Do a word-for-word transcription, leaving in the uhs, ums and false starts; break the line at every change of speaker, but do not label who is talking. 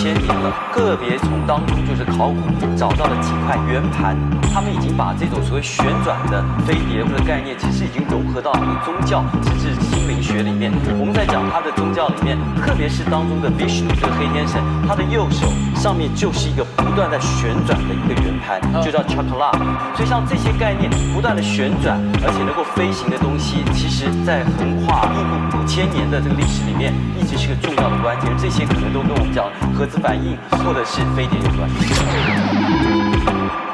千年了，个别从当中就是考古找到了几块圆盘，他们已经把这种所谓旋转的飞碟或者概念，其实已经融合到你宗教甚至心灵学里面。我们在讲他的宗教里面，特别是当中的 Vishnu 这个黑天神，他的右手上面就是一个不断在旋转的一个圆盘，就叫 chakra。所以像这些概念不断的旋转，而且能够飞行的东西，其实在横跨印度五千年的这个历史里面，一直是个重要的关键。这些可能都跟我们讲核子反应或者是飞碟有关。